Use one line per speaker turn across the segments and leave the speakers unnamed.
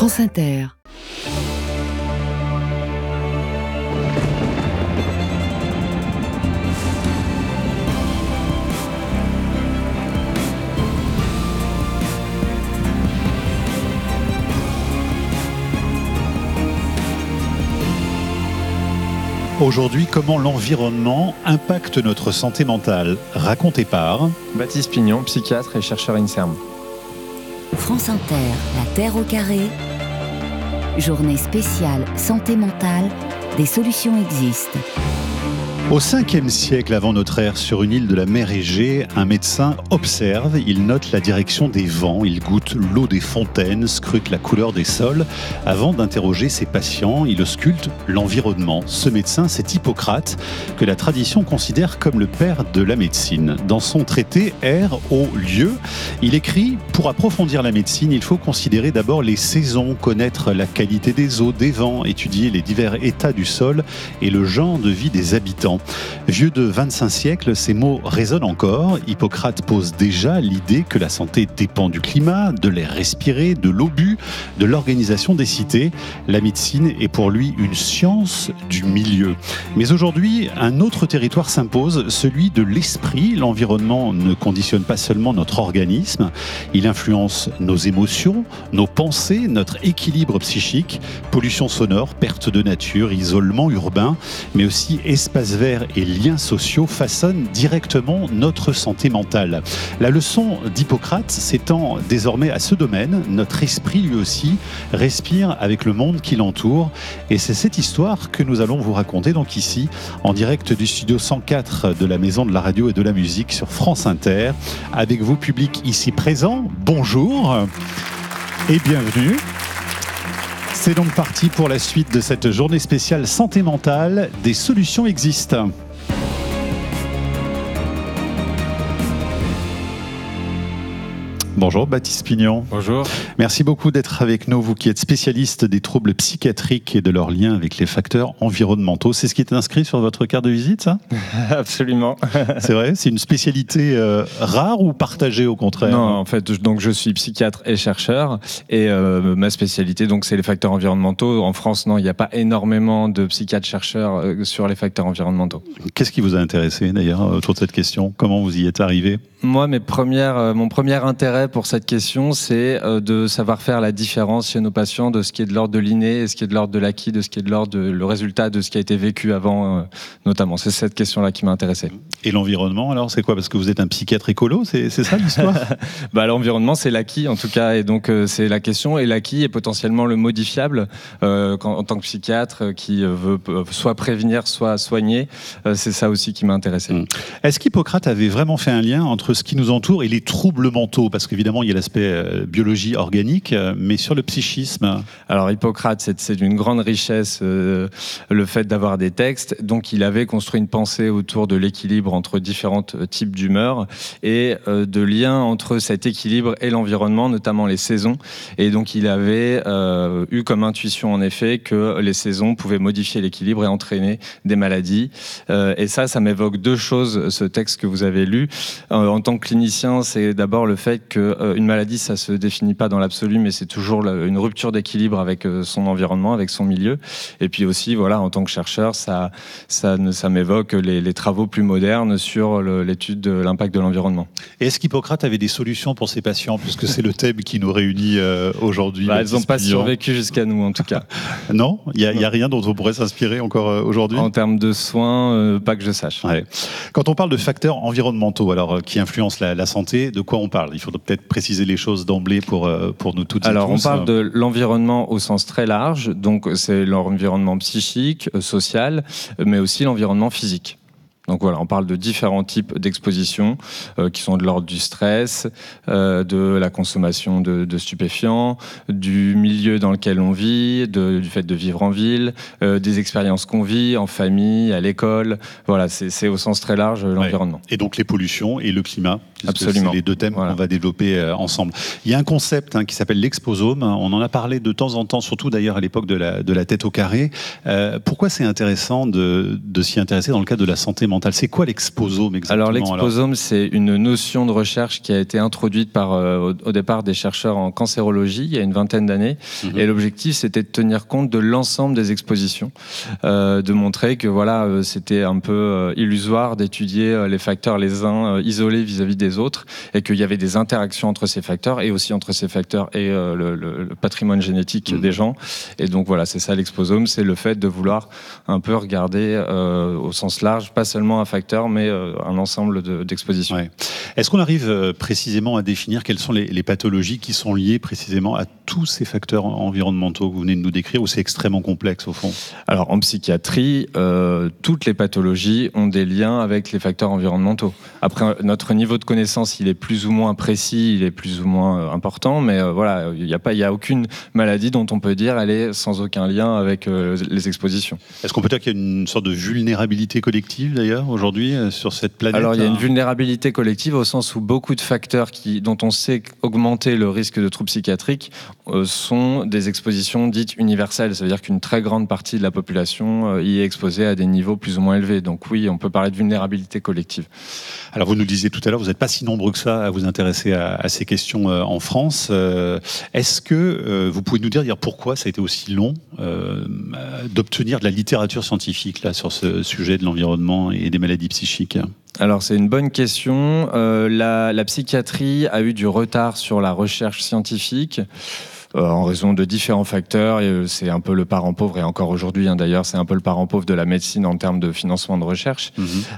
France Inter.
Aujourd'hui, comment l'environnement impacte notre santé mentale? Raconté par
Baptiste Pignon, psychiatre et chercheur INSERM.
France Inter, la Terre au carré. Journée spéciale santé mentale, des solutions existent.
Au 5e siècle avant notre ère, sur une île de la mer Égée, un médecin observe, il note la direction des vents, il goûte l'eau des fontaines, scrute la couleur des sols. Avant d'interroger ses patients, il ausculte l'environnement. Ce médecin, c'est Hippocrate, que la tradition considère comme le père de la médecine. Dans son traité Air au lieu, il écrit « Pour approfondir la médecine, il faut considérer d'abord les saisons, connaître la qualité des eaux, des vents, étudier les divers états du sol et le genre de vie des habitants. » Vieux de 25 siècles, ces mots résonnent encore. Hippocrate pose déjà l'idée que la santé dépend du climat, de l'air respiré, de l'eau bue, de l'organisation des cités. La médecine est pour lui une science du milieu. Mais aujourd'hui, un autre territoire s'impose, celui de l'esprit. L'environnement ne conditionne pas seulement notre organisme, il influence nos émotions, nos pensées, notre équilibre psychique, pollution sonore, perte de nature, isolement urbain, mais aussi espace vert et liens sociaux façonnent directement notre santé mentale. La leçon d'Hippocrate s'étend désormais à ce domaine. Notre esprit, lui aussi, respire avec le monde qui l'entoure. Et c'est cette histoire que nous allons vous raconter donc ici, en direct du studio 104 de la Maison de la Radio et de la Musique sur France Inter. Avec vous, public ici présent, bonjour et bienvenue. C'est donc parti pour la suite de cette journée spéciale santé mentale. Des solutions existent. Bonjour Baptiste Pignon.
Bonjour.
Merci beaucoup d'être avec nous, vous qui êtes spécialiste des troubles psychiatriques et de leur lien avec les facteurs environnementaux. C'est ce qui est inscrit sur votre carte de visite, ça ?
Absolument.
C'est vrai ? C'est une spécialité rare ou partagée au contraire ?
Non, en fait, donc je suis psychiatre et chercheur et ma spécialité, donc, c'est les facteurs environnementaux. En France, non, il n'y a pas énormément de psychiatres-chercheurs sur les facteurs environnementaux.
Qu'est-ce qui vous a intéressé d'ailleurs autour de cette question ? Comment vous y êtes arrivé ?
Moi, mon premier intérêt pour cette question, c'est de savoir faire la différence chez nos patients de ce qui est de l'ordre de l'inné et ce qui est de l'ordre de l'acquis, de ce qui est de l'ordre le résultat de ce qui a été vécu avant, notamment. C'est cette question-là qui m'a intéressé.
Et l'environnement, alors, c'est quoi ? Parce que vous êtes un psychiatre écolo, c'est ça l'histoire ?
L'environnement, c'est l'acquis, en tout cas, et donc c'est la question, et l'acquis est potentiellement le modifiable en tant que psychiatre qui veut soit prévenir, soit soigner. C'est ça aussi qui m'a intéressé.
Est-ce qu'Hippocrate avait vraiment fait un lien entre ce qui nous entoure et les troubles mentaux ? Parce qu'évidemment, il y a l'aspect biologie organique, mais sur le psychisme.
Alors Hippocrate, c'est d'une grande richesse le fait d'avoir des textes. Donc il avait construit une pensée autour de l'équilibre entre différents types d'humeurs et de liens entre cet équilibre et l'environnement, notamment les saisons. Et donc il avait eu comme intuition en effet que les saisons pouvaient modifier l'équilibre et entraîner des maladies. Et ça m'évoque deux choses, ce texte que vous avez lu. En tant que clinicien, c'est d'abord le fait qu'une maladie, ça se définit pas dans l'absolu, mais c'est toujours une rupture d'équilibre avec son environnement, avec son milieu. Et puis aussi, voilà, en tant que chercheur, ça m'évoque les travaux plus modernes sur l'étude de l'impact de l'environnement.
Et est-ce qu'Hippocrate avait des solutions pour ses patients, puisque c'est le thème qui nous réunit aujourd'hui?
Elles n'ont pas survécu jusqu'à nous, en tout cas.
Non, il y a rien dont on pourrait s'inspirer encore aujourd'hui?
En termes de soins, pas que je sache.
Ouais. Quand on parle de facteurs environnementaux, alors qui influencent la santé, de quoi on parle? Il faudrait peut-être préciser les choses d'emblée pour nous toutes et tous.
Alors, on parle de l'environnement au sens très large, donc c'est l'environnement psychique, social, mais aussi l'environnement physique. Donc voilà, on parle de différents types d'expositions qui sont de l'ordre du stress, de la consommation de stupéfiants, du milieu dans lequel on vit, du fait de vivre en ville, des expériences qu'on vit en famille, à l'école. Voilà, c'est au sens très large l'environnement.
Ouais. Et donc les pollutions et le climat
Absolument.
C'est les deux thèmes qu'on va développer ensemble. Il y a un concept qui s'appelle l'exposome. On en a parlé de temps en temps, surtout d'ailleurs à l'époque de la tête au carré. Pourquoi c'est intéressant de s'y intéresser dans le cadre de la santé mentale? C'est quoi l'exposome exactement?
Alors l'exposome, c'est une notion de recherche qui a été introduite par au départ des chercheurs en cancérologie il y a une vingtaine d'années. Et l'objectif, c'était de tenir compte de l'ensemble des expositions, de montrer que c'était un peu illusoire d'étudier les facteurs les uns isolés vis-à-vis des autres, et qu'il y avait des interactions entre ces facteurs et aussi entre ces facteurs et le patrimoine génétique des gens. Et donc voilà, c'est ça l'exposome, c'est le fait de vouloir un peu regarder au sens large, pas seulement un facteur, mais un ensemble d'expositions.
Ouais. Est-ce qu'on arrive précisément à définir quelles sont les pathologies qui sont liées précisément à tous ces facteurs environnementaux que vous venez de nous décrire, ou c'est extrêmement complexe au fond?
Alors en psychiatrie, toutes les pathologies ont des liens avec les facteurs environnementaux. Après, notre niveau de connaissance, il est plus ou moins précis, il est plus ou moins important, mais il n'y a aucune maladie dont on peut dire elle est sans aucun lien avec les expositions.
Est-ce qu'on peut dire qu'il y a une sorte de vulnérabilité collective d'ailleurs aujourd'hui sur cette planète?
Alors il y a une vulnérabilité collective au sens où beaucoup de facteurs dont on sait augmenter le risque de troubles psychiatriques sont des expositions dites universelles. Ça veut dire qu'une très grande partie de la population y est exposée à des niveaux plus ou moins élevés. Donc oui, on peut parler de vulnérabilité collective.
Alors vous nous disiez tout à l'heure, vous n'êtes pas si nombreux que ça à vous intéresser à ces questions en France. Est-ce que vous pouvez nous dire pourquoi ça a été aussi long d'obtenir de la littérature scientifique là, sur ce sujet de l'environnement et des maladies psychiques?
Alors c'est une bonne question. La psychiatrie a eu du retard sur la recherche scientifique. En raison de différents facteurs, et c'est un peu le parent pauvre, et encore aujourd'hui d'ailleurs, c'est un peu le parent pauvre de la médecine en termes de financement de recherche,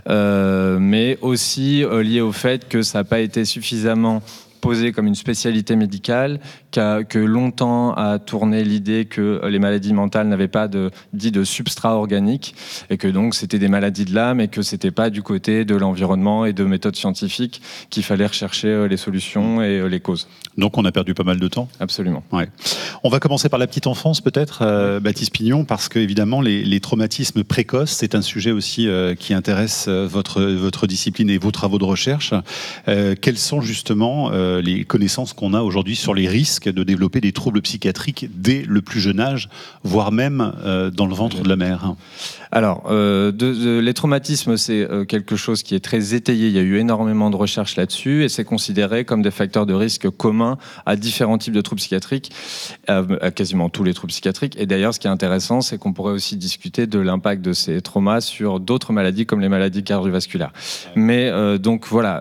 mais aussi lié au fait que ça n'a pas été suffisamment posé comme une spécialité médicale, que longtemps a tourné l'idée que les maladies mentales n'avaient pas de substrat organique, et que donc c'était des maladies de l'âme, et que c'était pas du côté de l'environnement et de méthodes scientifiques qu'il fallait rechercher les solutions et les causes.
Donc on a perdu pas mal de temps.
Absolument.
Ouais. On va commencer par la petite enfance peut-être, Baptiste Pignon, parce que évidemment les traumatismes précoces, c'est un sujet aussi qui intéresse votre discipline et vos travaux de recherche. Quelles sont justement les connaissances qu'on a aujourd'hui sur les risques de développer des troubles psychiatriques dès le plus jeune âge, voire même dans le ventre de la mère?
Alors, les traumatismes, c'est quelque chose qui est très étayé. Il y a eu énormément de recherches là-dessus, et c'est considéré comme des facteurs de risque communs à différents types de troubles psychiatriques, à quasiment tous les troubles psychiatriques. Et d'ailleurs, ce qui est intéressant, c'est qu'on pourrait aussi discuter de l'impact de ces traumas sur d'autres maladies, comme les maladies cardiovasculaires. Mais donc voilà,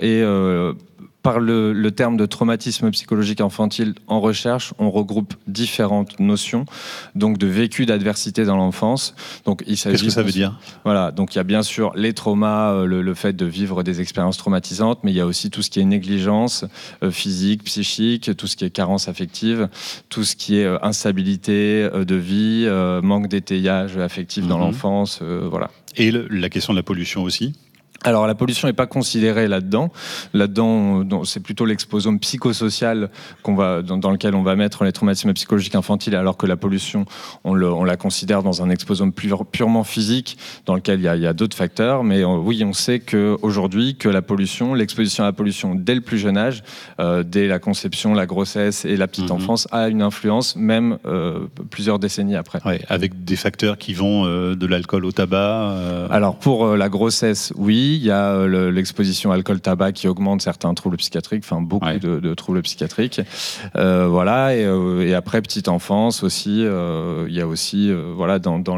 par le terme de traumatisme psychologique infantile en recherche, on regroupe différentes notions, donc de vécu d'adversité dans l'enfance. Donc il s'agit.
Qu'est-ce que ça veut dire ?
Voilà, donc il y a bien sûr les traumas, le fait de vivre des expériences traumatisantes, mais il y a aussi tout ce qui est négligence physique, psychique, tout ce qui est carence affective, tout ce qui est instabilité de vie, manque d'étayage affectif dans l'enfance, voilà.
Et la question de la pollution aussi ?
Alors la pollution n'est pas considérée là-dedans. Là-dedans, c'est plutôt l'exposome psychosocial dans lequel on va mettre les traumatismes psychologiques infantiles, alors que la pollution, on la considère dans un exposome purement physique, dans lequel il y a d'autres facteurs. Mais oui, on sait qu'aujourd'hui, que la pollution, l'exposition à la pollution dès le plus jeune âge, dès la conception, la grossesse et la petite enfance, a une influence, même plusieurs décennies après.
Ouais, avec des facteurs qui vont de l'alcool au tabac
Alors pour la grossesse, oui. Il y a l'exposition alcool-tabac qui augmente certains troubles psychiatriques, enfin beaucoup de troubles psychiatriques. Voilà, et après petite enfance aussi, il y a aussi voilà dans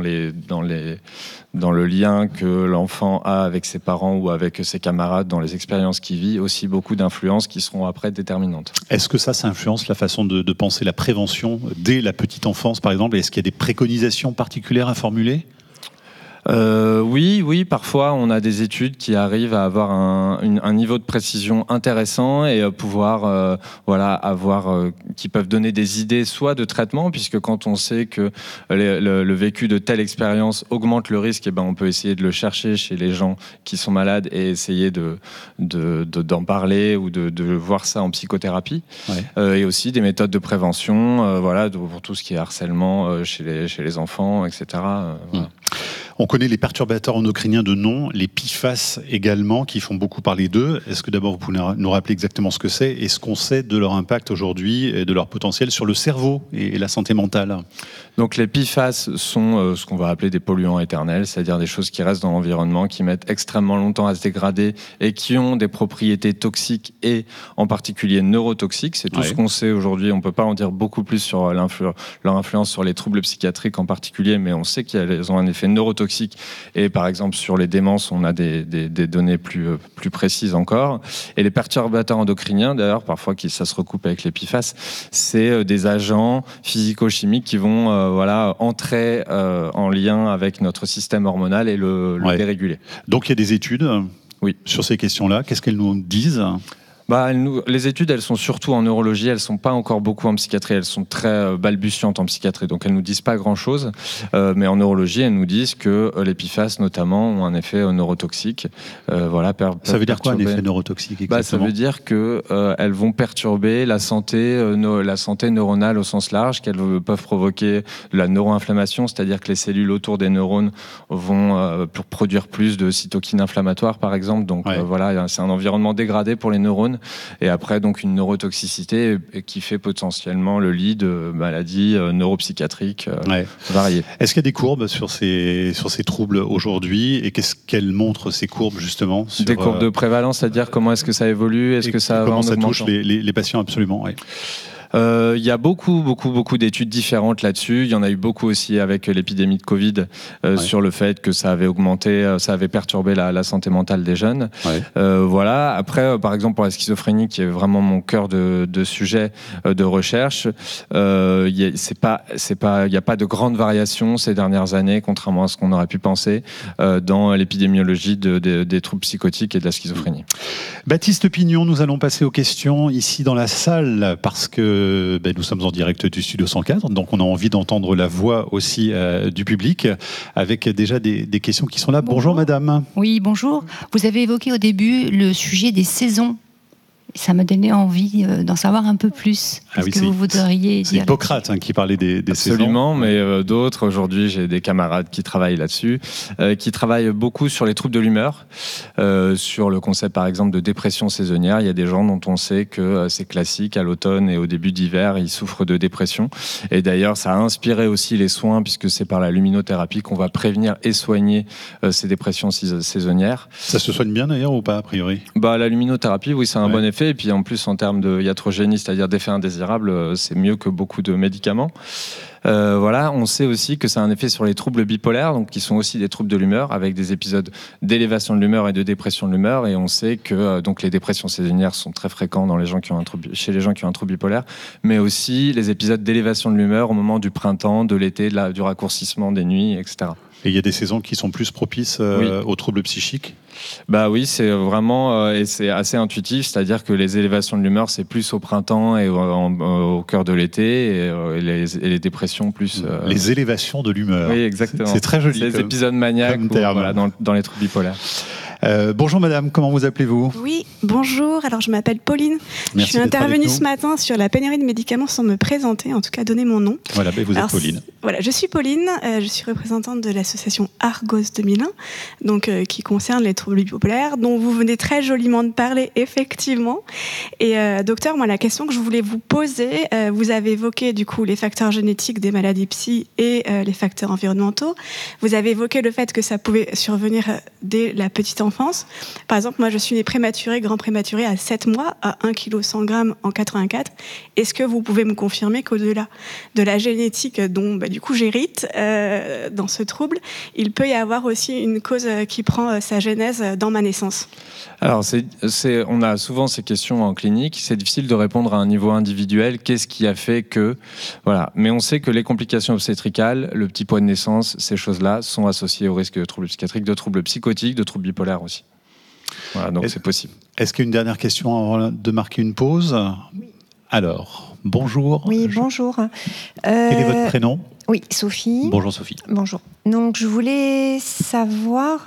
le lien que l'enfant a avec ses parents ou avec ses camarades, dans les expériences qu'il vit, aussi beaucoup d'influences qui seront après déterminantes.
Est-ce que ça influence la façon de penser la prévention dès la petite enfance, par exemple? Est-ce qu'il y a des préconisations particulières à formuler ?
Oui, parfois on a des études qui arrivent à avoir un niveau de précision intéressant et pouvoir qui peuvent donner des idées soit de traitement, puisque quand on sait que le vécu de telle expérience augmente le risque, on peut essayer de le chercher chez les gens qui sont malades et essayer d'en parler ou de voir ça en psychothérapie. Et aussi des méthodes de prévention, pour tout ce qui est harcèlement chez les enfants, etc. Voilà.
On connaît les perturbateurs endocriniens de nom, les PFAS également, qui font beaucoup parler d'eux. Est-ce que d'abord vous pouvez nous rappeler exactement ce que c'est et ce qu'on sait de leur impact aujourd'hui et de leur potentiel sur le cerveau et la santé mentale?
Donc les PFAS sont ce qu'on va appeler des polluants éternels, c'est-à-dire des choses qui restent dans l'environnement, qui mettent extrêmement longtemps à se dégrader et qui ont des propriétés toxiques et en particulier neurotoxiques. C'est tout ce qu'on sait aujourd'hui. On ne peut pas en dire beaucoup plus sur leur influence sur les troubles psychiatriques en particulier, mais on sait qu'elles ont un effet neurotoxique. Et par exemple, sur les démences, on a des données plus précises encore. Et les perturbateurs endocriniens, d'ailleurs, parfois ça se recoupe avec les PFAS, c'est des agents physico-chimiques qui vont entrer en lien avec notre système hormonal et le déréguler.
Donc il y a des études sur ces questions-là. Qu'est-ce qu'elles nous disent ?
Les études, elles sont surtout en neurologie, elles ne sont pas encore beaucoup en psychiatrie, elles sont très balbutiantes en psychiatrie, donc elles ne nous disent pas grand-chose, mais en neurologie, elles nous disent que les PFAS, notamment, ont un effet neurotoxique.
Ça veut dire quoi, un effet neurotoxique exactement ?
Ça veut dire qu'elles vont perturber la santé neuronale au sens large, qu'elles peuvent provoquer de la neuroinflammation, c'est-à-dire que les cellules autour des neurones vont produire plus de cytokines inflammatoires, par exemple, donc c'est un environnement dégradé pour les neurones. Et après, donc, une neurotoxicité qui fait potentiellement le lit de maladies neuropsychiatriques variées.
Est-ce qu'il y a des courbes sur ces troubles aujourd'hui et qu'est-ce qu'elles montrent, ces courbes, justement
Des courbes de prévalence, c'est-à-dire comment est-ce que ça évolue, est-ce que ça
comment ça touche les patients, absolument.
Il y a beaucoup d'études différentes là-dessus. Il y en a eu beaucoup aussi avec l'épidémie de Covid sur le fait que ça avait augmenté, ça avait perturbé la santé mentale des jeunes. Après, par exemple, pour la schizophrénie, qui est vraiment mon cœur de sujet de recherche, il n'y a pas de grande variation ces dernières années, contrairement à ce qu'on aurait pu penser, dans l'épidémiologie des troubles psychotiques et de la schizophrénie.
Baptiste Pignon, nous allons passer aux questions ici dans la salle parce que nous sommes en direct du Studio 104, donc on a envie d'entendre la voix aussi du public avec déjà des questions qui sont là. Bonjour madame.
Oui, bonjour. Vous avez évoqué au début le sujet des saisons. Ça m'a donné envie d'en savoir un peu plus. Est-ce que vous voudriez dire...
C'est Hippocrate qui parlait des saisons.
Absolument, mais d'autres, aujourd'hui, j'ai des camarades qui travaillent là-dessus, qui travaillent beaucoup sur les troubles de l'humeur, sur le concept, par exemple, de dépression saisonnière. Il y a des gens dont on sait que c'est classique, à l'automne et au début d'hiver, ils souffrent de dépression. Et d'ailleurs, ça a inspiré aussi les soins, puisque c'est par la luminothérapie qu'on va prévenir et soigner ces dépressions saisonnières.
Ça se soigne bien, d'ailleurs, ou pas, a priori ?
La luminothérapie, oui, c'est un bon effet. Et puis en plus, en termes de iatrogénie, c'est-à-dire d'effets indésirables, c'est mieux que beaucoup de médicaments. On sait aussi que ça a un effet sur les troubles bipolaires, donc qui sont aussi des troubles de l'humeur, avec des épisodes d'élévation de l'humeur et de dépression de l'humeur. Et on sait que donc les dépressions saisonnières sont très fréquentes chez les gens qui ont un trouble bipolaire, mais aussi les épisodes d'élévation de l'humeur au moment du printemps, de l'été, du raccourcissement des nuits, etc.
Et il y a des saisons qui sont plus propices aux troubles psychiques ?
Oui, c'est vraiment et c'est assez intuitif, c'est-à-dire que les élévations de l'humeur, c'est plus au printemps et au cœur de l'été, et les dépressions plus...
Les élévations de l'humeur.
Oui, exactement.
C'est très joli.
C'est les épisodes maniaques dans les troubles bipolaires.
Bonjour madame, comment vous appelez-vous ?
Oui, bonjour, alors je m'appelle Pauline.
Merci,
je suis intervenue ce matin sur la pénurie de médicaments sans me présenter, en tout cas donner mon nom.
Voilà, vous êtes Pauline.
Voilà, je suis Pauline, je suis représentante de l'association Argos 2001, donc, qui concerne les troubles bipolaires, dont vous venez très joliment de parler, effectivement. Et docteur, moi la question que je voulais vous poser, vous avez évoqué du coup les facteurs génétiques des maladies psy et les facteurs environnementaux. Vous avez évoqué le fait que ça pouvait survenir dès la petite enfance. Par exemple, moi je suis née prématurée, grand prématuré à 7 mois, à 1 kg 100 grammes en 84. Est-ce que vous pouvez me confirmer qu'au-delà de la génétique dont du coup j'hérite dans ce trouble, il peut y avoir aussi une cause qui prend sa genèse dans ma naissance?
Alors, on a souvent ces questions en clinique. C'est difficile de répondre à un niveau individuel. Qu'est-ce qui a fait que... Voilà. Mais on sait que les complications obstétricales, le petit poids de naissance, ces choses-là sont associées au risque de troubles psychiatriques, de troubles psychotiques, de troubles bipolaires aussi. Voilà, donc c'est possible.
Est-ce qu'il y a une dernière question avant de marquer une pause ? Oui. Alors, bonjour.
Oui, bonjour.
Quel est votre prénom ?
Oui, Sophie.
Bonjour Sophie.
Bonjour. Donc je voulais savoir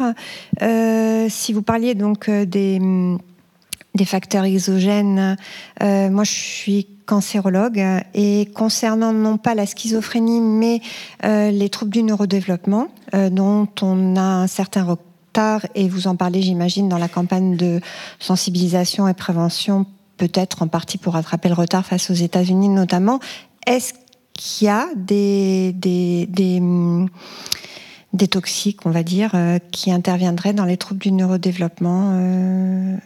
si vous parliez donc des facteurs exogènes. Moi je suis cancérologue et concernant non pas la schizophrénie mais les troubles du neurodéveloppement dont on a un certain retard, et vous en parlez j'imagine dans la campagne de sensibilisation et prévention, peut-être en partie pour rattraper le retard face aux États-Unis notamment. Est-ce qu'il y a des toxiques, on va dire, qui interviendraient dans les troubles du neurodéveloppement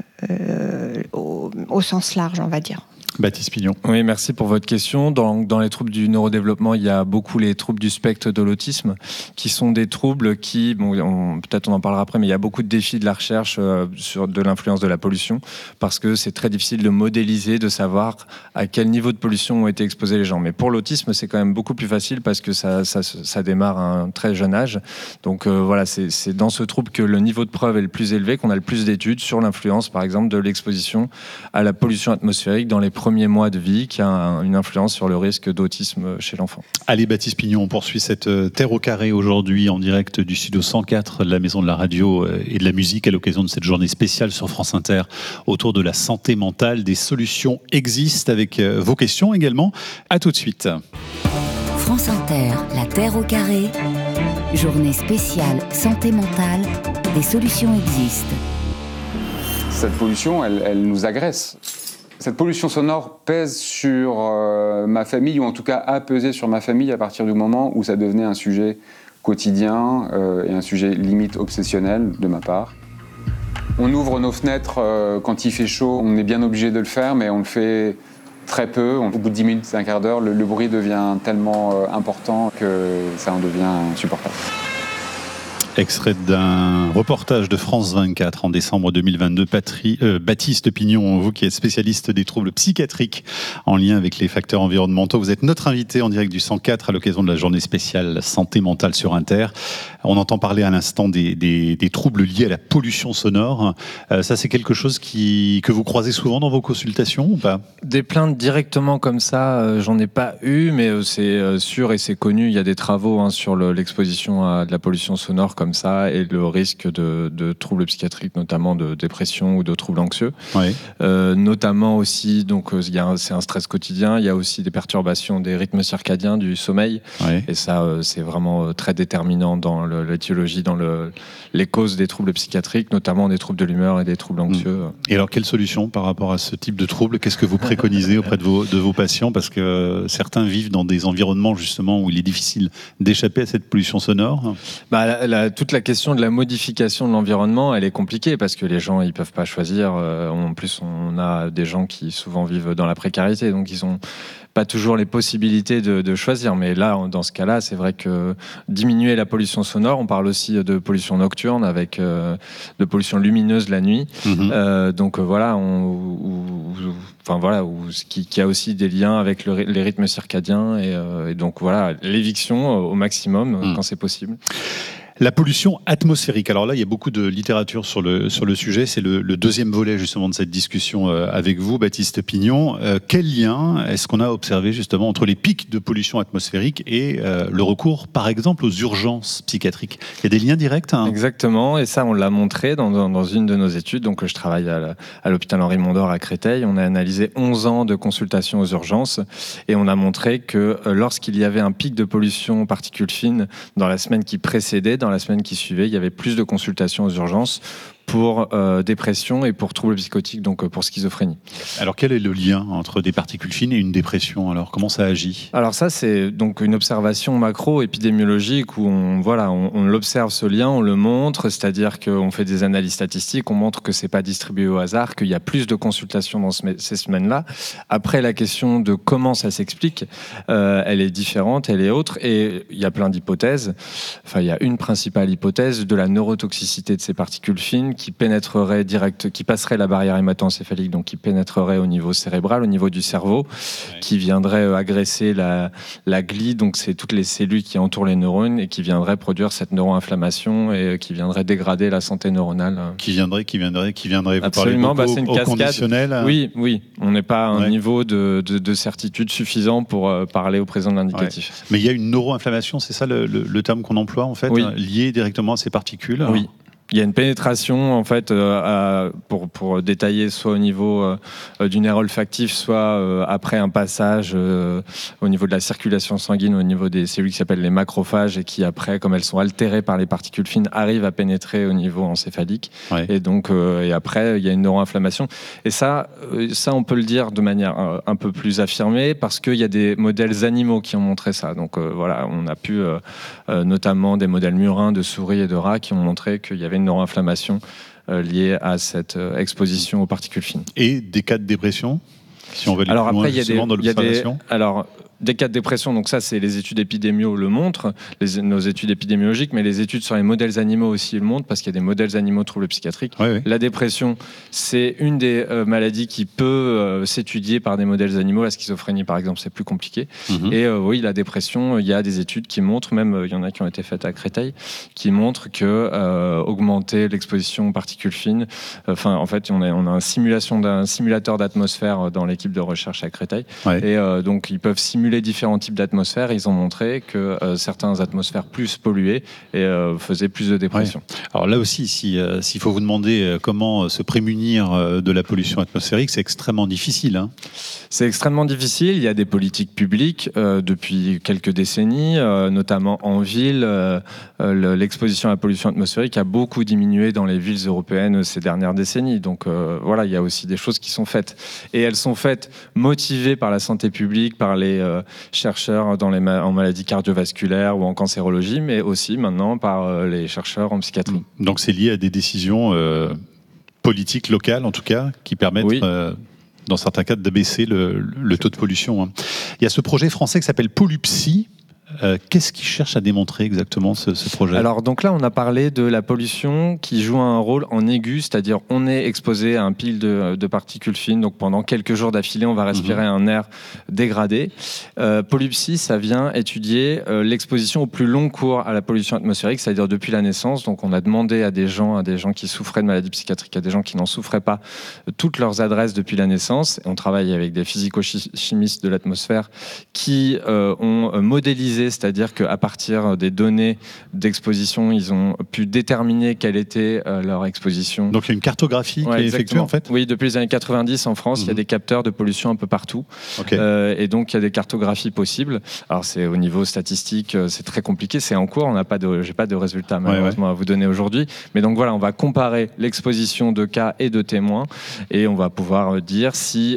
au sens large, on va dire?
Baptiste Pignon.
Oui, merci pour votre question. Dans les troubles du neurodéveloppement, il y a beaucoup les troubles du spectre de l'autisme, qui sont des troubles qui, peut-être on en parlera après, mais il y a beaucoup de défis de la recherche sur de l'influence de la pollution, parce que c'est très difficile de modéliser, de savoir à quel niveau de pollution ont été exposés les gens. Mais pour l'autisme, c'est quand même beaucoup plus facile parce que ça démarre à un très jeune âge. Donc voilà, c'est dans ce trouble que le niveau de preuve est le plus élevé, qu'on a le plus d'études sur l'influence, par exemple, de l'exposition à la pollution atmosphérique dans les premiers mois de vie, qui a une influence sur le risque d'autisme chez l'enfant.
Allez, Baptiste Pignon, on poursuit cette Terre au carré aujourd'hui en direct du studio 104 de la Maison de la Radio et de la Musique à l'occasion de cette journée spéciale sur France Inter autour de la santé mentale. Des solutions existent avec vos questions également. À tout de suite.
France Inter, la Terre au carré, journée spéciale santé mentale, des solutions existent.
Cette pollution, elle nous agresse. Cette pollution sonore pèse sur ma famille, ou en tout cas a pesé sur ma famille à partir du moment où ça devenait un sujet quotidien et un sujet limite obsessionnel de ma part. On ouvre nos fenêtres quand il fait chaud, on est bien obligé de le faire, mais on le fait très peu. Au bout de 10 minutes, un quart d'heure, le bruit devient tellement important que ça en devient insupportable.
Extrait d'un reportage de France 24 en décembre 2022. Baptiste Pignon, vous qui êtes spécialiste des troubles psychiatriques en lien avec les facteurs environnementaux, vous êtes notre invité en direct du 104 à l'occasion de la journée spéciale santé mentale sur Inter. On entend parler à l'instant des troubles liés à la pollution sonore. Ça, c'est quelque chose que vous croisez souvent dans vos consultations ou pas?
Des plaintes directement comme ça, j'en ai pas eu, mais c'est sûr et c'est connu. Il y a des travaux sur l'exposition à de la pollution sonore comme ça et le risque de troubles psychiatriques, notamment de dépression ou de troubles anxieux. Oui. Notamment aussi, donc c'est un stress quotidien. Il y a aussi des perturbations des rythmes circadiens, du sommeil. Oui. Et ça, c'est vraiment très déterminant dans l'étiologie, dans les causes des troubles psychiatriques, notamment des troubles de l'humeur et des troubles anxieux.
Et alors, quelle solution par rapport à ce type de troubles? Qu'est-ce que vous préconisez auprès de vos patients? Parce que certains vivent dans des environnements justement où il est difficile d'échapper à cette pollution sonore.
Toute la question de la modification de l'environnement, elle est compliquée parce que les gens, ils peuvent pas choisir. En plus, on a des gens qui souvent vivent dans la précarité, donc ils ont pas toujours les possibilités de choisir. Mais là, dans ce cas-là, c'est vrai que diminuer la pollution sonore, on parle aussi de pollution nocturne avec de pollution lumineuse la nuit. Donc voilà, qui a aussi des liens avec les rythmes circadiens et donc voilà, l'éviction au maximum quand c'est possible.
La pollution atmosphérique. Alors là, il y a beaucoup de littérature sur le sujet. C'est le deuxième volet justement de cette discussion avec vous, Baptiste Pignon. Quel lien est-ce qu'on a observé justement entre les pics de pollution atmosphérique et le recours, par exemple, aux urgences psychiatriques? Il y a des liens directs, hein?
Exactement, et ça, on l'a montré dans une de nos études. Donc, je travaille à l'hôpital Henri Mondor à Créteil. On a analysé 11 ans de consultations aux urgences et on a montré que lorsqu'il y avait un pic de pollution aux particules fines dans la semaine qui précédait, dans la semaine qui suivait, il y avait plus de consultations aux urgences pour dépression et pour troubles psychotiques, donc pour schizophrénie. Alors
quel est le lien entre des particules fines et une dépression? Alors comment ça agit?
Alors ça, c'est donc une observation macro-épidémiologique où on l'observe ce lien, on le montre, c'est-à-dire qu'on fait des analyses statistiques, on montre que c'est pas distribué au hasard, qu'il y a plus de consultations dans ces semaines-là. Après, la question de comment ça s'explique, elle est différente, elle est autre, et il y a plein d'hypothèses. Enfin, il y a une principale hypothèse de la neurotoxicité de ces particules fines qui pénétrerait qui passerait la barrière hémato-encéphalique, donc qui pénétrerait au niveau cérébral, au niveau du cerveau, qui viendrait agresser la glie, donc c'est toutes les cellules qui entourent les neurones et qui viendraient produire cette neuroinflammation et qui viendrait dégrader la santé neuronale.
Qui viendrait. Vous
Absolument,
parlez
c'est une
cascade. Conditionnel.
Oui, on n'est pas à un niveau de certitude suffisant pour parler au présent de l'indicatif.
Ouais. Mais il y a une neuroinflammation, c'est ça le terme qu'on emploie en fait, lié directement à ces particules.
Oui. Il y a une pénétration, en fait, pour détailler, soit au niveau du nerf olfactif, soit après un passage au niveau de la circulation sanguine, au niveau des cellules qui s'appellent les macrophages et qui, après, comme elles sont altérées par les particules fines, arrivent à pénétrer au niveau encéphalique. Ouais. Et donc, et après, il y a une neuroinflammation. Et ça, on peut le dire de manière un peu plus affirmée parce qu'il y a des modèles animaux qui ont montré ça. Donc, voilà, on a pu, notamment des modèles murins de souris et de rats qui ont montré qu'il y avait une neuroinflammation liée à cette exposition aux particules fines.
Et des cas de dépression, si on veut aller plus loin justement dans l'observation.
Des cas de dépression, donc ça, c'est les études épidémiologiques le montrent, nos études épidémiologiques, mais les études sur les modèles animaux aussi le montrent, parce qu'il y a des modèles animaux de troubles psychiatriques. Oui. La dépression, c'est une des maladies qui peut s'étudier par des modèles animaux. La schizophrénie, par exemple, c'est plus compliqué. Et oui, la dépression, il y a des études qui montrent, même il y en a qui ont été faites à Créteil, qui montrent que augmenter l'exposition aux particules fines, en fait, on a un simulateur d'atmosphère dans l'équipe de recherche à Créteil, et donc ils peuvent simuler différents types d'atmosphères. Ils ont montré que certaines atmosphères plus polluées faisaient plus de dépression.
Ouais. Alors là aussi, s'il faut vous demander comment se prémunir de la pollution atmosphérique, c'est extrêmement difficile. Hein.
C'est extrêmement difficile. Il y a des politiques publiques depuis quelques décennies, notamment en ville. L'exposition à la pollution atmosphérique a beaucoup diminué dans les villes européennes ces dernières décennies. Donc voilà, il y a aussi des choses qui sont faites. Et elles sont faites motivées par la santé publique, par les chercheurs en maladies cardiovasculaires ou en cancérologie, mais aussi maintenant par les chercheurs en psychiatrie.
Donc c'est lié à des décisions politiques locales, en tout cas, qui permettent... Oui. Dans certains cas, d'abaisser le taux de pollution. Hein. Il y a ce projet français qui s'appelle Pollupsy. Qu'est-ce qu'il cherche à démontrer exactement ce projet ?
Alors donc là on a parlé de la pollution qui joue un rôle en aigu, c'est-à-dire on est exposé à un pile de particules fines, donc pendant quelques jours d'affilée on va respirer un air dégradé. Pollupsy, ça vient étudier l'exposition au plus long cours à la pollution atmosphérique, c'est-à-dire depuis la naissance. Donc on a demandé à des gens qui souffraient de maladies psychiatriques, à des gens qui n'en souffraient pas, toutes leurs adresses depuis la naissance. On travaille avec des physico-chimistes de l'atmosphère qui ont modélisé, c'est-à-dire qu'à partir des données d'exposition, ils ont pu déterminer quelle était leur exposition.
Donc il y a une cartographie qui est effectuée en fait ?
Oui, depuis les années 90 en France, il y a des capteurs de pollution un peu partout. Okay. Et donc il y a des cartographies possibles. Alors c'est au niveau statistique, c'est très compliqué, c'est en cours, j'ai pas de résultats malheureusement à vous donner aujourd'hui. Mais donc voilà, on va comparer l'exposition de cas et de témoins et on va pouvoir dire si,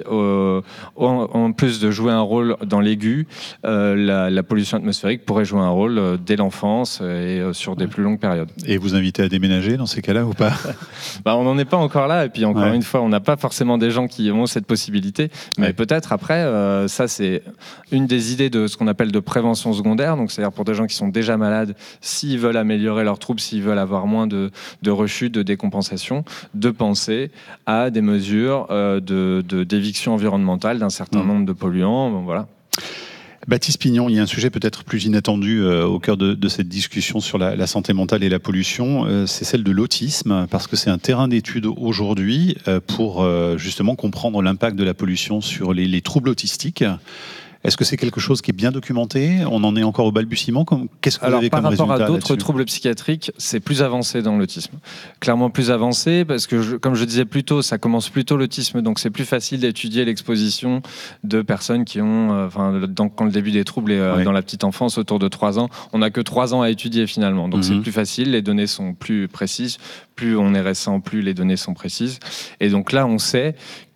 en plus de jouer un rôle dans l'aigu, la pollution atmosphérique pourrait jouer un rôle dès l'enfance et sur des plus longues périodes.
Et vous invitez à déménager dans ces cas-là ou pas ?
On n'en est pas encore là, et puis encore une fois, on n'a pas forcément des gens qui ont cette possibilité, mais peut-être après, ça c'est une des idées de ce qu'on appelle de prévention secondaire, donc c'est-à-dire pour des gens qui sont déjà malades, s'ils veulent améliorer leurs troubles, s'ils veulent avoir moins de rechutes, de décompensation, de penser à des mesures d'éviction environnementale d'un certain nombre de polluants, voilà.
Baptiste Pignon, il y a un sujet peut-être plus inattendu au cœur de cette discussion sur la santé mentale et la pollution, c'est celle de l'autisme, parce que c'est un terrain d'étude aujourd'hui pour justement comprendre l'impact de la pollution sur les troubles autistiques. Est-ce que c'est quelque chose qui est bien documenté ? On en est encore au balbutiement. Qu'est-ce que vous avez comme résultat ?
Par rapport à d'autres troubles psychiatriques, c'est plus avancé dans l'autisme. Clairement plus avancé, parce que, comme je disais plus tôt, ça commence plus tôt l'autisme, donc c'est plus facile d'étudier l'exposition de personnes qui ont, quand le début des troubles est dans la petite enfance, autour de 3 ans, on n'a que 3 ans à étudier finalement. Donc c'est plus facile, les données sont plus précises, plus on est récent, plus les données sont précises. Et donc là, on sait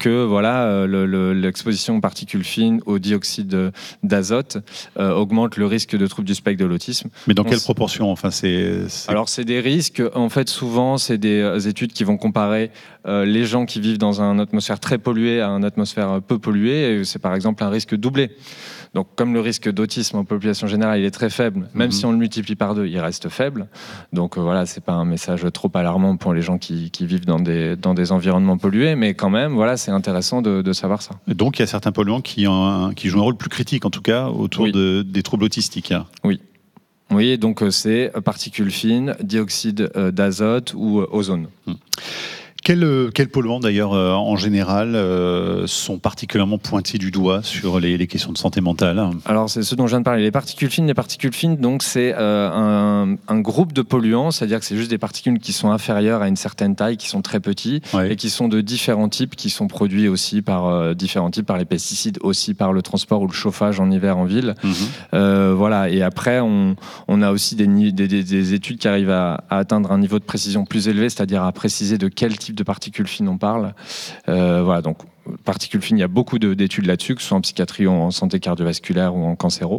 que l'exposition aux particules fines, au dioxyde d'azote, augmente le risque de troubles du spectre de l'autisme.
Mais dans quelle proportion ?
Alors c'est des risques, en fait souvent c'est des études qui vont comparer les gens qui vivent dans une atmosphère très polluée à une atmosphère peu polluée, et c'est par exemple un risque doublé. Donc, comme le risque d'autisme en population générale, il est très faible, même si on le multiplie par 2, il reste faible. Donc voilà, c'est pas un message trop alarmant pour les gens qui vivent dans des environnements pollués, mais quand même, voilà, c'est intéressant de savoir ça.
Et donc, il y a certains polluants qui jouent un rôle plus critique, en tout cas, autour des troubles autistiques.
Oui. Oui, donc c'est particules fines, dioxyde d'azote ou ozone.
Quels polluants d'ailleurs en général sont particulièrement pointés du doigt sur les questions de santé mentale?
Alors c'est ce dont je viens de parler, les particules fines. Les particules fines, donc c'est un groupe de polluants, c'est-à-dire que c'est juste des particules qui sont inférieures à une certaine taille, qui sont très petits et qui sont de différents types, qui sont produits aussi par différents types, par les pesticides, aussi par le transport ou le chauffage en hiver en ville. Voilà. Et après, on a aussi des études qui arrivent à atteindre un niveau de précision plus élevé, c'est-à-dire à préciser de quel type de particules fines on parle. Voilà, donc particules fines, il y a beaucoup d'études là-dessus, que ce soit en psychiatrie ou en santé cardiovasculaire ou en cancéro.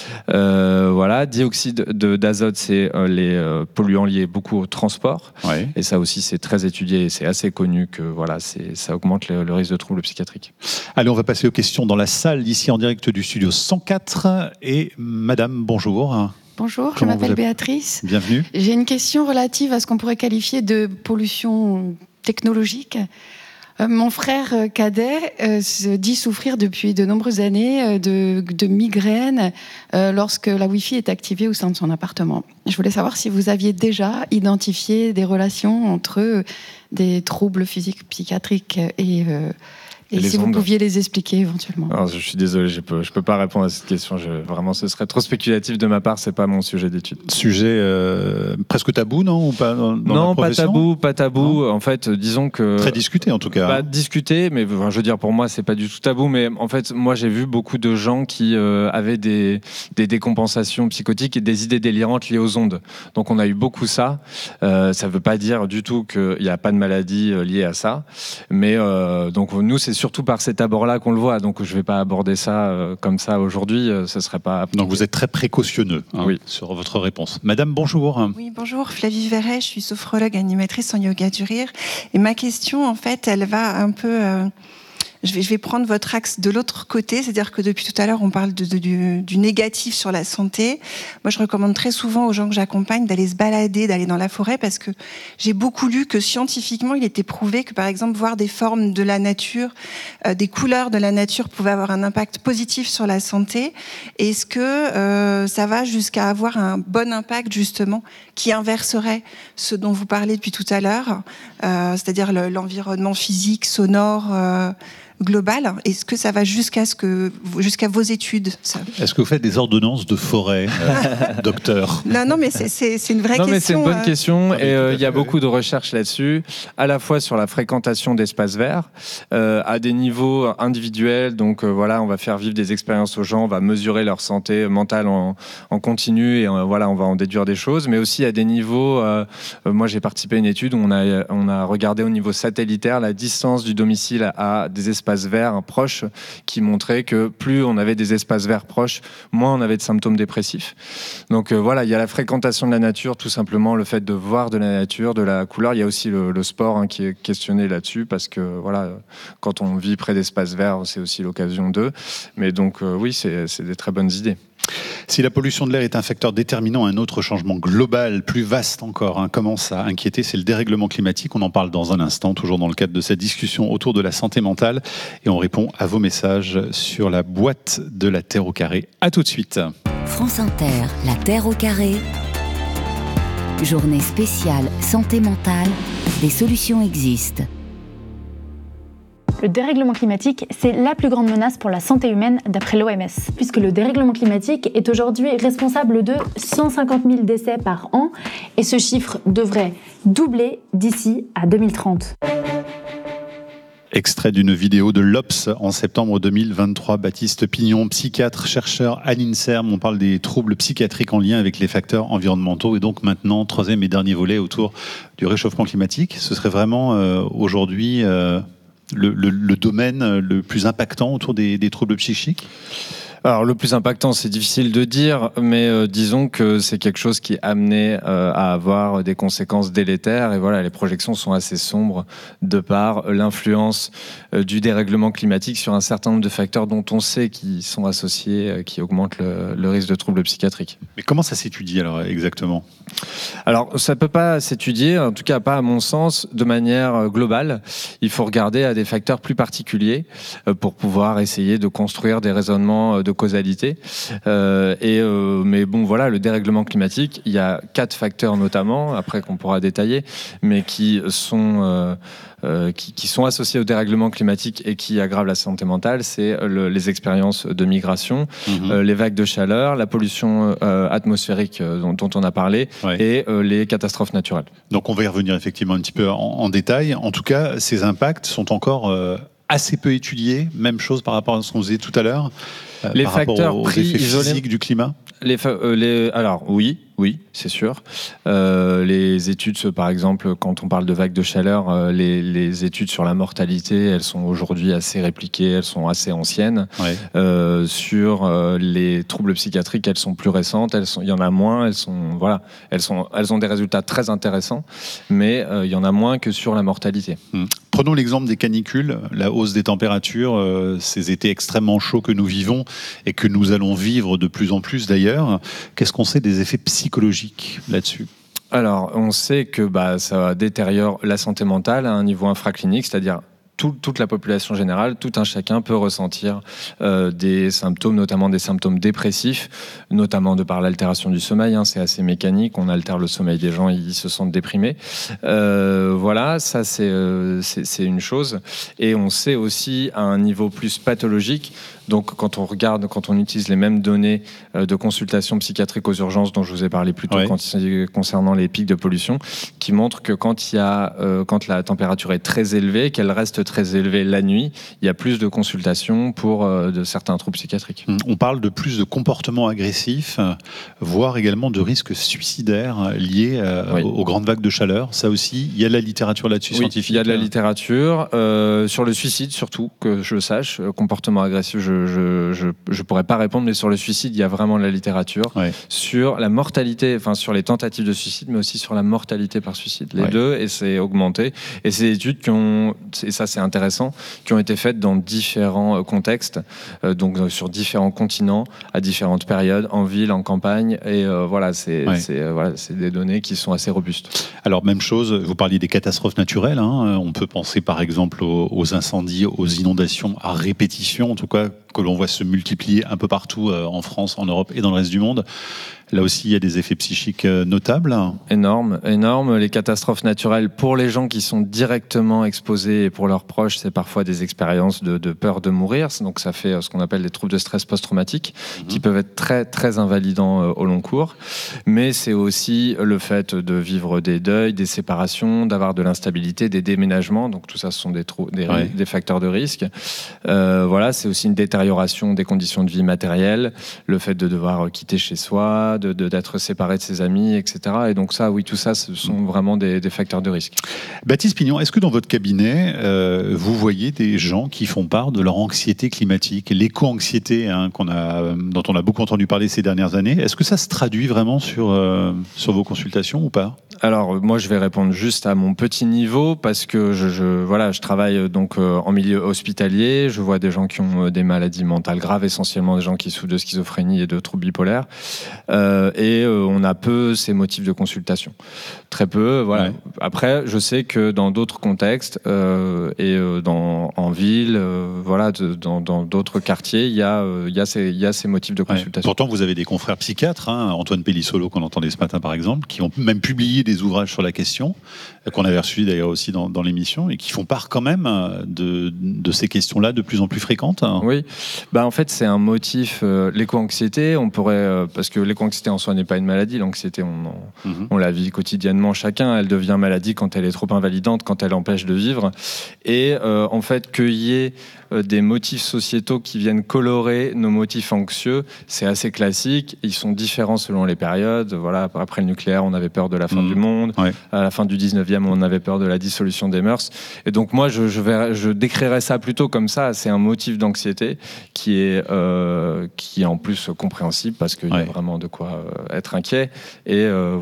Voilà, dioxyde d'azote, c'est les polluants liés beaucoup au transport. Et ça aussi, c'est très étudié et c'est assez connu que voilà, ça augmente le risque de troubles psychiatriques.
Allez, on va passer aux questions dans la salle, ici en direct du studio 104. Et madame, bonjour.
Bonjour, je m'appelle Béatrice.
Bienvenue.
J'ai une question relative à ce qu'on pourrait qualifier de pollution technologique. Mon frère cadet se dit souffrir depuis de nombreuses années de migraines lorsque la Wi-Fi est activée au sein de son appartement. Je voulais savoir si vous aviez déjà identifié des relations entre des troubles physiques psychiatriques et si vous pouviez les expliquer éventuellement.
Alors, je suis désolé, je peux pas répondre à cette question. Vraiment, ce serait trop spéculatif de ma part. C'est pas mon sujet d'étude.
Sujet presque tabou, non, ou pas dans
non,
la profession?
pas tabou. En fait, disons que
très discuté en tout cas.
Discuté, mais je veux dire pour moi, c'est pas du tout tabou. Mais en fait, moi, j'ai vu beaucoup de gens qui avaient des décompensations psychotiques et des idées délirantes liées aux ondes. Donc, on a eu beaucoup ça. Ça veut pas dire du tout qu'il y a pas de maladie liée à ça. Mais donc nous, c'est surtout par cet abord-là qu'on le voit. Donc je ne vais pas aborder ça comme ça aujourd'hui. Ce serait pas.
Donc vous êtes très précautionneux sur votre réponse. Madame, bonjour.
Oui, bonjour. Flavie Verret, je suis sophrologue animatrice en yoga du rire. Et ma question, en fait, elle va un peu. Je vais prendre votre axe de l'autre côté, c'est-à-dire que depuis tout à l'heure, on parle du négatif sur la santé. Moi, je recommande très souvent aux gens que j'accompagne d'aller se balader, d'aller dans la forêt, parce que j'ai beaucoup lu que scientifiquement, il était prouvé que, par exemple, voir des formes de la nature, des couleurs de la nature pouvait avoir un impact positif sur la santé. Est-ce que ça va jusqu'à avoir un bon impact, justement, qui inverserait ce dont vous parlez depuis tout à l'heure, c'est-à-dire l'environnement physique, sonore, global? Est-ce que ça va jusqu'à vos études, ça?
Est-ce que vous faites des ordonnances de forêt, docteur?
Non, mais c'est une vraie question.
Non, mais c'est une bonne question, et il y a beaucoup de recherches là-dessus, à la fois sur la fréquentation d'espaces verts, à des niveaux individuels. Donc voilà, on va faire vivre des expériences aux gens, on va mesurer leur santé mentale en continu, et voilà, on va en déduire des choses, mais aussi à des niveaux. Moi, j'ai participé à une étude où on a regardé au niveau satellitaire la distance du domicile à des espaces verts proches, qui montraient que plus on avait des espaces verts proches, moins on avait de symptômes dépressifs. Donc voilà, il y a la fréquentation de la nature, tout simplement le fait de voir de la nature, de la couleur. Il y a aussi le sport qui est questionné là-dessus, parce que voilà, quand on vit près d'espaces verts, c'est aussi l'occasion d'eux. Mais donc oui, c'est des très bonnes idées.
Si la pollution de l'air est un facteur déterminant à un autre changement global, plus vaste encore, commence à inquiéter, c'est le dérèglement climatique. On en parle dans un instant, toujours dans le cadre de cette discussion autour de la santé mentale. Et on répond à vos messages sur la boîte de la Terre au carré. À tout de suite.
France Inter, la Terre au carré. Journée spéciale santé mentale. Des solutions existent.
Le dérèglement climatique, c'est la plus grande menace pour la santé humaine d'après l'OMS, puisque le dérèglement climatique est aujourd'hui responsable de 150 000 décès par an, et ce chiffre devrait doubler d'ici à 2030.
Extrait d'une vidéo de l'Obs en septembre 2023. Baptiste Pignon, psychiatre, chercheur à l'INSERM. On parle des troubles psychiatriques en lien avec les facteurs environnementaux. Et donc maintenant, troisième et dernier volet autour du réchauffement climatique. Ce serait vraiment aujourd'hui le domaine le plus impactant autour des troubles psychiques?
Alors le plus impactant, c'est difficile de dire, mais disons que c'est quelque chose qui est amené à avoir des conséquences délétères. Et voilà, les projections sont assez sombres de par l'influence du dérèglement climatique sur un certain nombre de facteurs dont on sait qu'ils sont associés, qui augmentent le risque de troubles psychiatriques.
Mais comment ça s'étudie alors exactement?
Alors ça peut pas s'étudier, en tout cas pas à mon sens, de manière globale. Il faut regarder à des facteurs plus particuliers pour pouvoir essayer de construire des raisonnements de de causalité. Mais bon, voilà, le dérèglement climatique, il y a 4 facteurs notamment, après qu'on pourra détailler, mais qui sont associés au dérèglement climatique et qui aggravent la santé mentale. C'est les expériences de migration, les vagues de chaleur, la pollution atmosphérique dont on a parlé, et les catastrophes naturelles.
Donc on va y revenir effectivement un petit peu en détail. En tout cas, ces impacts sont encore assez peu étudiés. Même chose par rapport à ce qu'on disait tout à l'heure.
Les
par
facteurs
rapport aux effets physiques du climat.
Alors oui, c'est sûr. Les études, par exemple, quand on parle de vagues de chaleur, les études sur la mortalité, elles sont aujourd'hui assez répliquées, elles sont assez anciennes. Sur les troubles psychiatriques, elles sont plus récentes. Il y en a moins. Elles ont des résultats très intéressants, mais il y en a moins que sur la mortalité.
Prenons l'exemple des canicules, la hausse des températures, ces étés extrêmement chauds que nous vivons et que nous allons vivre de plus en plus d'ailleurs. Qu'est-ce qu'on sait des effets psychologiques là-dessus ?
Alors, on sait que ça détériore la santé mentale à un niveau infraclinique, c'est-à-dire toute la population générale, tout un chacun peut ressentir des symptômes, notamment des symptômes dépressifs, notamment de par l'altération du sommeil. C'est assez mécanique, on altère le sommeil des gens, ils se sentent déprimés. Voilà, ça c'est une chose. Et on sait aussi à un niveau plus pathologique. Donc, quand on utilise les mêmes données de consultation psychiatrique aux urgences dont je vous ai parlé plus tôt concernant les pics de pollution, qui montrent que quand la température est très élevée, qu'elle reste très élevée la nuit, il y a plus de consultations pour de certains troubles psychiatriques.
On parle de plus de comportements agressifs, voire également de risques suicidaires liés aux grandes vagues de chaleur. Ça aussi, il y a de la littérature là-dessus scientifique.
Il y a de la littérature sur le suicide surtout, que je sache. Comportement agressif, je pourrais pas répondre, mais sur le suicide, il y a vraiment de la littérature. Sur la mortalité, enfin sur les tentatives de suicide, mais aussi sur la mortalité par suicide. Les deux, et c'est augmenté. Et c'est des études et ça c'est intéressant, qui ont été faites dans différents contextes, donc sur différents continents, à différentes périodes, en ville, en campagne. Et c'est des données qui sont assez robustes.
Alors même chose, vous parliez des catastrophes naturelles. On peut penser par exemple aux incendies, aux inondations à répétition, en tout cas que l'on voit se multiplier un peu partout en France, en Europe et dans le reste du monde. Là aussi, il y a des effets psychiques notables.
Énormes. Les catastrophes naturelles, pour les gens qui sont directement exposés et pour leurs proches, c'est parfois des expériences de peur de mourir. Donc ça fait ce qu'on appelle des troubles de stress post-traumatique, qui peuvent être très, très invalidants au long cours. Mais c'est aussi le fait de vivre des deuils, des séparations, d'avoir de l'instabilité, des déménagements. Donc tout ça, ce sont des facteurs de risque. C'est aussi une détérioration des conditions de vie matérielles, le fait de devoir quitter chez soi, d'être séparé de ses amis, etc. Et donc ça, tout ça, ce sont vraiment des facteurs de risque.
Baptiste Pignon, est-ce que dans votre cabinet, vous voyez des gens qui font part de leur anxiété climatique, l'éco-anxiété dont on a beaucoup entendu parler ces dernières années? Est-ce que ça se traduit vraiment sur vos consultations ou pas?
Alors moi, je vais répondre juste à mon petit niveau parce que je travaille donc en milieu hospitalier. Je vois des gens qui ont des maladies mentales graves, essentiellement des gens qui souffrent de schizophrénie et de troubles bipolaires. On a peu ces motifs de consultation. Très peu, voilà. Après, je sais que dans d'autres contextes en ville, dans d'autres quartiers, il y a ces motifs de consultation.
Pourtant, vous avez des confrères psychiatres, Antoine Pellissolo, qu'on entendait ce matin par exemple, qui ont même publié des ouvrages sur la question, qu'on avait reçus d'ailleurs aussi dans l'émission, et qui font part quand même de ces questions-là de plus en plus fréquentes.
Oui, en fait, c'est un motif, l'éco-anxiété, on pourrait, parce que l'éco-anxiété en soi n'est pas une maladie, l'anxiété, on la vit quotidiennement chacun, elle devient maladie quand elle est trop invalidante, quand elle empêche de vivre. Et en fait, qu'il y ait des motifs sociétaux qui viennent colorer nos motifs anxieux, c'est assez classique. Ils sont différents selon les périodes. Voilà, après le nucléaire, on avait peur de la fin du monde. À la fin du 19e, on avait peur de la dissolution des mœurs. Et donc moi, je décrirais ça plutôt comme ça. C'est un motif d'anxiété qui est en plus compréhensible parce qu'il y a vraiment de quoi être inquiet. Et voilà.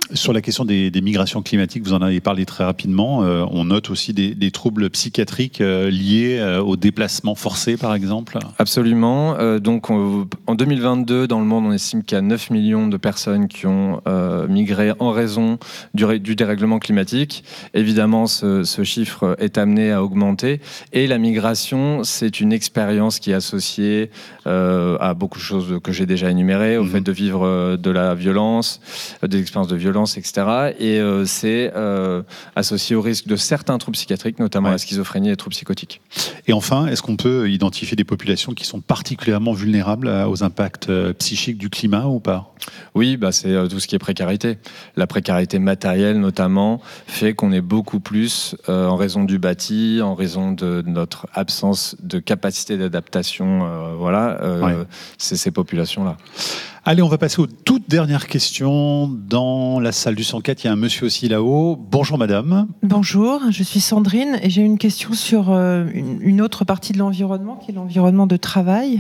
Sur la question des migrations climatiques, vous en avez parlé très rapidement. On note aussi des troubles psychiatriques liés aux déplacements forcés, par exemple.
Absolument. Donc, en 2022, dans le monde, on estime qu'il y a 9 millions de personnes qui ont migré en raison du dérèglement climatique. Évidemment, ce chiffre est amené à augmenter. Et la migration, c'est une expérience qui est associée à beaucoup de choses que j'ai déjà énumérées, au fait de vivre de la violence, des expériences de violence, etc. Et c'est associé au risque de certains troubles psychiatriques, notamment la schizophrénie et les troubles psychotiques.
Et enfin, est-ce qu'on peut identifier des populations qui sont particulièrement vulnérables aux impacts psychiques du climat ou pas ?
Oui, c'est tout ce qui est précarité. La précarité matérielle, notamment, fait qu'on est beaucoup plus, en raison du bâti, en raison de notre absence de capacité d'adaptation, c'est ces populations-là.
Allez, on va passer aux toutes dernières questions. Dans la salle du 104, il y a un monsieur aussi là-haut. Bonjour madame.
Bonjour, je suis Sandrine et j'ai une question sur une autre partie de l'environnement, qui est l'environnement de travail.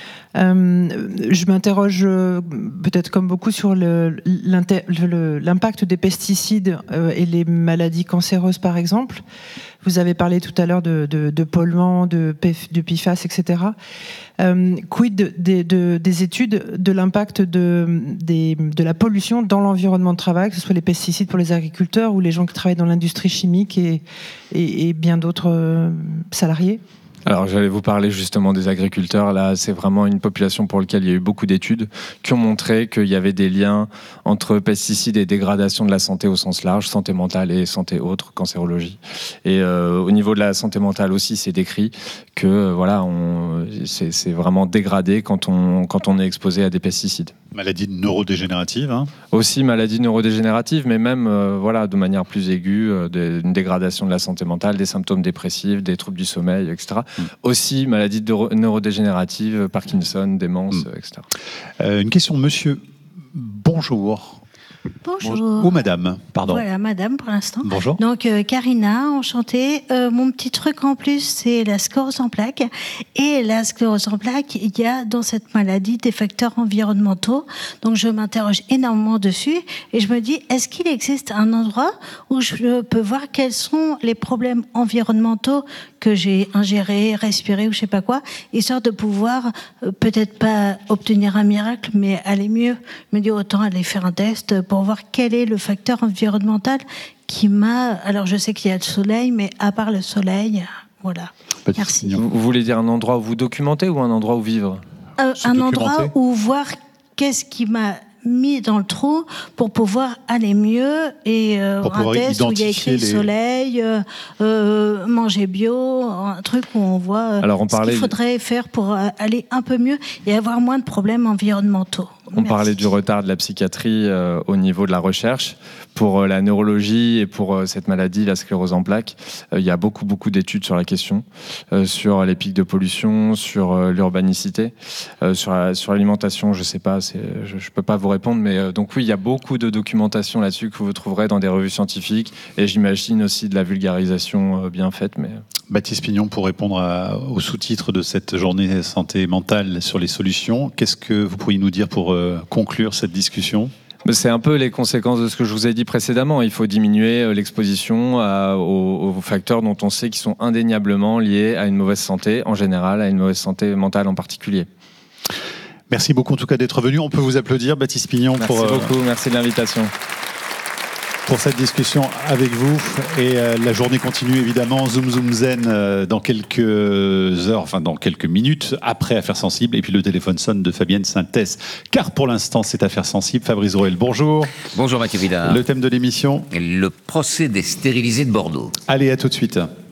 Je m'interroge peut-être comme beaucoup sur l'impact des pesticides et les maladies cancéreuses par exemple. Vous avez parlé tout à l'heure de polluants, de PFAS, etc. Quid des études de l'impact de la pollution dans l'environnement de travail, que ce soit les pesticides pour les agriculteurs ou les gens qui travaillent dans l'industrie chimique et bien d'autres salariés ?
Alors, j'allais vous parler justement des agriculteurs. Là, c'est vraiment une population pour laquelle il y a eu beaucoup d'études qui ont montré qu'il y avait des liens entre pesticides et dégradation de la santé au sens large, santé mentale et santé autre, cancérologie. Et au niveau de la santé mentale aussi, c'est décrit que c'est vraiment dégradé quand on est exposé à des pesticides.
Maladie neurodégénérative.
Aussi maladie neurodégénérative, mais même de manière plus aiguë, une dégradation de la santé mentale, des symptômes dépressifs, des troubles du sommeil, etc. Aussi maladie neurodégénérative, Parkinson, démence, etc.
Une question, monsieur. Bonjour.
Bonjour.
Ou madame, pardon.
Voilà, madame pour l'instant.
Bonjour.
Donc, Karina, enchantée. Mon petit truc en plus, c'est la sclérose en plaques. Et la sclérose en plaques, il y a dans cette maladie des facteurs environnementaux. Donc, je m'interroge énormément dessus. Et je me dis, est-ce qu'il existe un endroit où je peux voir quels sont les problèmes environnementaux que j'ai ingérés, respirés ou je sais pas quoi, histoire de pouvoir, peut-être pas obtenir un miracle, mais aller mieux. Je me dis, autant aller faire un test pour voir quel est le facteur environnemental qui m'a... Alors, je sais qu'il y a le soleil, mais à part le soleil, voilà. Merci.
Vous voulez dire un endroit où vous documentez ou un endroit où vivre ?
Un endroit où voir qu'est-ce qui m'a mis dans le trou pour pouvoir aller mieux et un test où il y a écrit soleil, manger bio, un truc où on voit ce qu'il faudrait faire pour aller un peu mieux et avoir moins de problèmes environnementaux.
On parlait du retard de la psychiatrie au niveau de la recherche. Pour la neurologie et pour cette maladie, la sclérose en plaques, il y a beaucoup d'études sur la question, sur les pics de pollution, sur l'urbanicité, sur l'alimentation, je sais pas, je peux pas vous répondre, mais donc oui, il y a beaucoup de documentation là-dessus que vous trouverez dans des revues scientifiques et j'imagine aussi de la vulgarisation bien faite. Mais...
Baptiste Pignon, pour répondre au sous-titre de cette journée santé mentale sur les solutions, qu'est-ce que vous pourriez nous dire pour conclure cette discussion ?
C'est un peu les conséquences de ce que je vous ai dit précédemment. Il faut diminuer l'exposition aux facteurs dont on sait qu'ils sont indéniablement liés à une mauvaise santé en général, à une mauvaise santé mentale en particulier.
Merci beaucoup en tout cas d'être venu. On peut vous applaudir, Baptiste Pignon.
Merci beaucoup, merci de l'invitation.
Pour cette discussion avec vous. Et la journée continue évidemment. Zoom Zoom Zen dans quelques heures, enfin dans quelques minutes après Affaires Sensibles. Et puis le téléphone sonne de Fabienne Synthèse. Car pour l'instant, c'est Affaires Sensibles. Fabrice Roel, bonjour.
Bonjour Mathieu Vidard.
Le thème de l'émission ?
Le procès des stérilisés de Bordeaux.
Allez, à tout de suite.